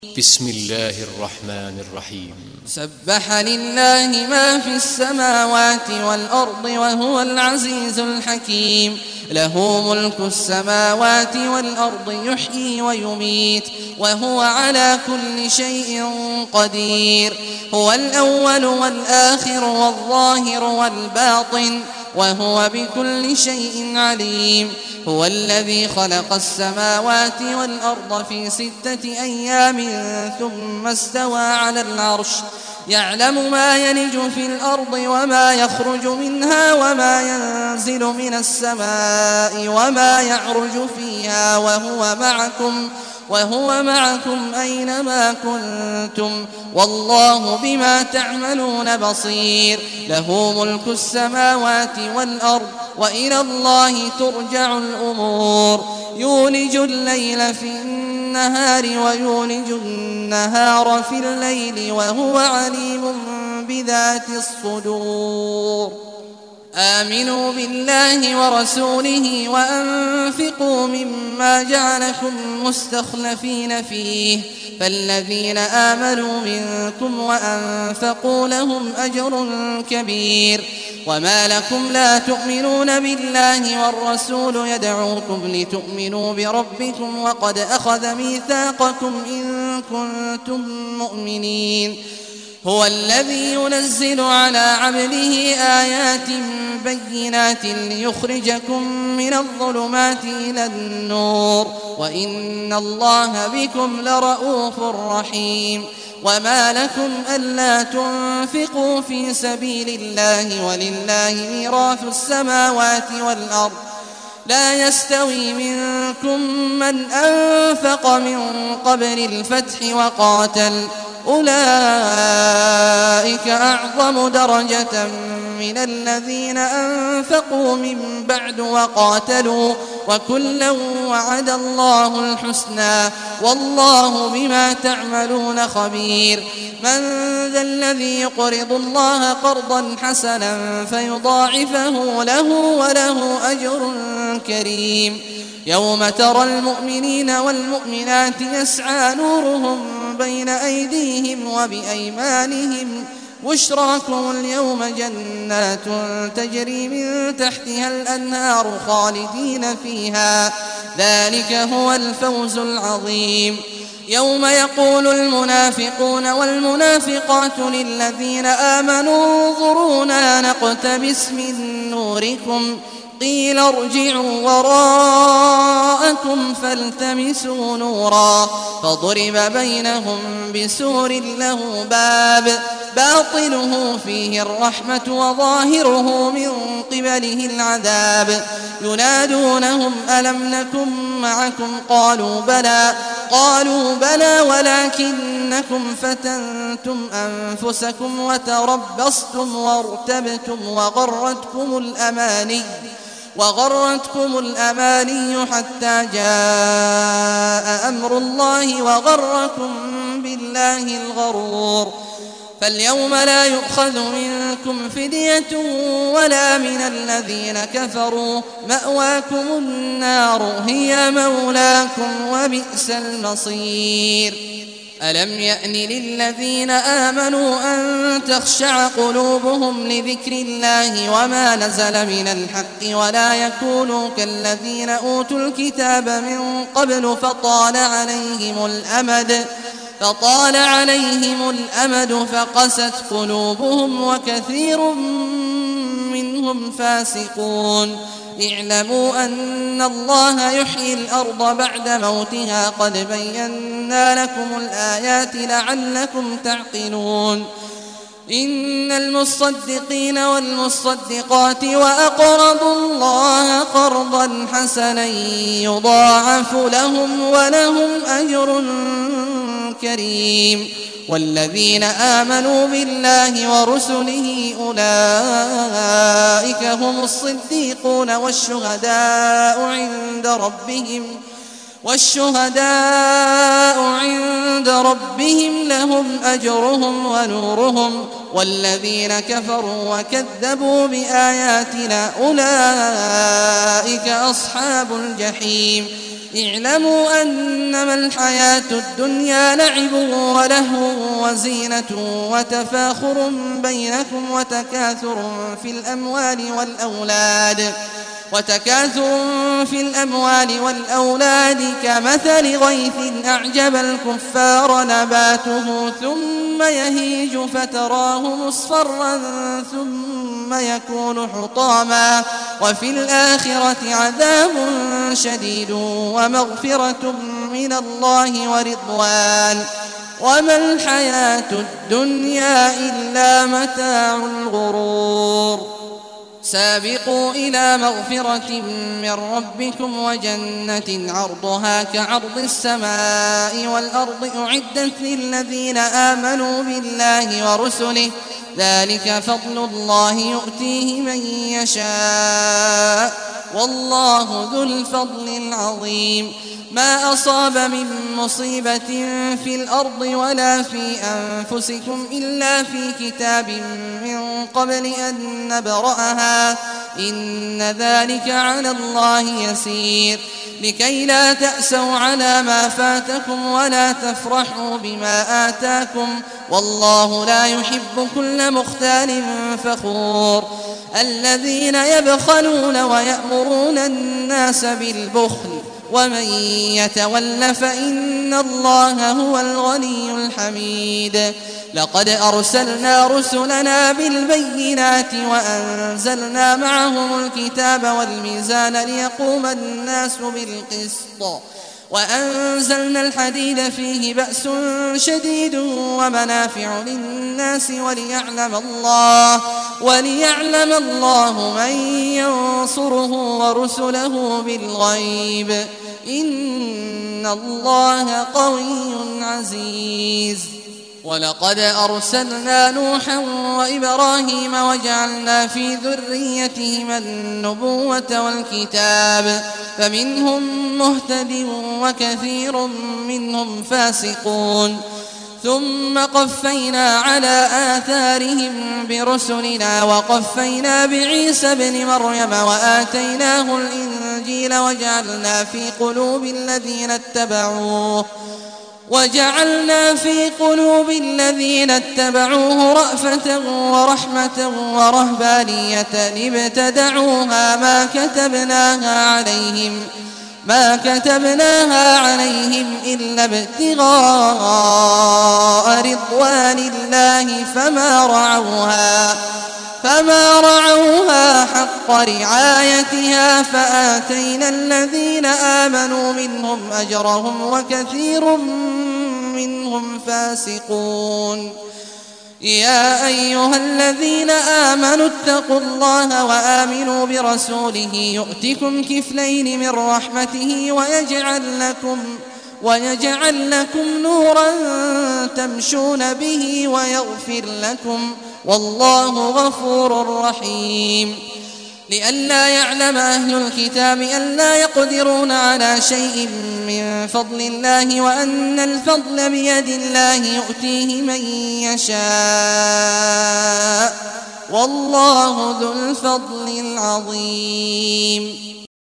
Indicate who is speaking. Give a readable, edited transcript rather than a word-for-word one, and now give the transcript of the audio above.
Speaker 1: بسم الله الرحمن الرحيم.
Speaker 2: سبح لله ما في السماوات والأرض وهو العزيز الحكيم. له ملك السماوات والأرض يحيي ويميت وهو على كل شيء قدير. هو الأول والآخر والظاهر والباطن وهو بكل شيء عليم. هو الذي خلق السماوات والأرض في 6 أيام ثم استوى على العرش يعلم ما يلج في الأرض وما يخرج منها وما ينزل من السماء وما يعرج فيها وهو معكم أينما كنتم والله بما تعملون بصير. له ملك السماوات والأرض وإلى الله ترجع الأمور. يولج الليل في النهار ويولج النهار في الليل وهو عليم بذات الصدور. آمنوا بالله ورسوله وأنفقوا مما جعلكم مستخلفين فيه فالذين آمنوا منكم وأنفقوا لهم أجر كبير. وما لكم لا تؤمنون بالله والرسول يدعوكم لتؤمنوا بربكم وقد أخذ ميثاقكم إن كنتم مؤمنين. هو الذي ينزل على عبده آيات بينات ليخرجكم من الظلمات إلى النور وإن الله بكم لرءوف رحيم. وما لكم ألا تنفقوا في سبيل الله ولله ميراث السماوات والأرض لا يستوي منكم من أنفق من قبل الفتح وقاتل أولئك أعظم درجة من الذين أنفقوا من بعد وقاتلوا وكلا وعد الله الحسنى والله بما تعملون خبير. من ذا الذي يقرض الله قرضا حسنا فيضاعفه له وله أجر كريم. يوم ترى المؤمنين والمؤمنات يسعى نورهم بين أيديهم وبأيمانهم بشراكم اليوم جنات تجري من تحتها الأنهار خالدين فيها ذلك هو الفوز العظيم. يوم يقول المنافقون والمنافقات للذين آمنوا انظرونا نقتبس من نوركم قيل ارجعوا وراءكم فالتمسوا نورا فضرب بينهم بسور له باب باطنه فيه الرحمة وظاهره من قبله العذاب. ينادونهم ألم نكن معكم قالوا بلى ولكنكم فتنتم أنفسكم وتربصتم وارتبتم وغرتكم الأماني حتى جاء أمر الله وغركم بالله الغرور. فاليوم لا يؤخذ منكم فدية ولا من الذين كفروا مأواكم النار هي مولاكم وبئس المصير. ألم يأن للذين آمنوا أن تخشع قلوبهم لذكر الله وما نزل من الحق ولا يكونوا كالذين أوتوا الكتاب من قبل فطال عليهم الأمد فقست قلوبهم وكثير منهم فاسقون. اعلموا أن الله يحيي الأرض بعد موتها قد بينا لكم الآيات لعلكم تعقلون. إن المصدقين والمصدقات وأقرضوا الله قرضا حسنا يضاعف لهم ولهم أجر كريم. والذين آمنوا بالله ورسله أولئك هم الصديقون والشهداء عند ربهم لهم أجرهم ونورهم. والذين كفروا وكذبوا بآياتنا أولئك أصحاب الجحيم. اعلموا أنما الحياة الدنيا لعب ولهو وزينة وتفاخر بينكم وتكاثر في الأموال والأولاد كمثل غيث أعجب الكفار نباته ثم يهيج فتراه مصفرا ثم يكون حطاما وفي الآخرة عذاب شديد ومغفرة من الله ورضوان وما الحياة الدنيا إلا متاع الغرور. سابقوا إلى مغفرة من ربكم وجنة عرضها كعرض السماء والأرض أعدت للذين آمنوا بالله ورسله ذلك فضل الله يؤتيه من يشاء والله ذو الفضل العظيم. ما أصاب من مصيبة في الأرض ولا في أنفسكم إلا في كتاب من قبل أن نبرأها إن ذلك على الله يسير لكي لا تأسوا على ما فاتكم ولا تفرحوا بما آتاكم والله لا يحب كل مختال فخور. الذين يبخلون ويأمرون الناس بالبخل ومن يتول فإن الله هو الغني الحميد. لقد أرسلنا رسلنا بالبينات وأنزلنا معهم الكتاب والميزان ليقوم الناس بالقسط وأنزلنا الحديد فيه بأس شديد ومنافع للناس وليعلم الله من ينصره ورسله بالغيب إن الله قوي عزيز. ولقد أرسلنا نوحا وإبراهيم وجعلنا في ذريتهما النبوة والكتاب فمنهم مهتد وكثير منهم فاسقون ثم قفينا على آثارهم برسلنا وقفينا بعيسى ابن مريم وآتيناه الإنجيل وجعلنا في قلوب الذين اتبعوه رأفة ورحمة ورهبانية ابتدعوها ما كتبناها عليهم إلا ابتغاء رضوان الله فما رعوها حق رعايتها فآتينا الذين آمنوا منهم أجرهم وكثير منهم فاسقون. يا أيها الذين آمنوا اتقوا الله وآمنوا برسوله يؤتكم كفلين من رحمته ويجعل لكم نورا تمشون به ويغفر لكم والله غفور رحيم. لئلا يعلم أهل الكتاب ألا يقدرون على شيء من فضل الله وأن الفضل بيد الله يؤتيه من يشاء والله ذو الفضل العظيم.